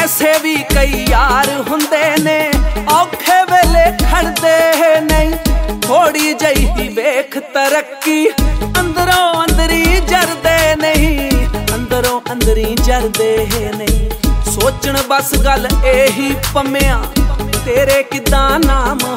ਐਸੇ ਵੀ ਕਈ ਯਾਰ ਹੁੰਦੇ ਨੇ ਔਖੇ ਵੇਲੇ ਖੜਦੇ ਨਹੀਂ। ਥੋੜੀ ਜਿਹੀ ਹੀ ਵੇਖ ਤਰੱਕੀ ਅੰਦਰੋਂ ਅੰਦਰੀ ਜਰਦੇ ਨਹੀਂ, ਅੰਦਰੋਂ ਅੰਦਰੀ ਜਰਦੇ ਨਹੀਂ। ਸੋਚਣ ਬਸ ਗੱਲ ਇਹੀ ਪੰਮਿਆ ਤੇਰੇ ਕਿੱਦਾਂ ਨਾਮ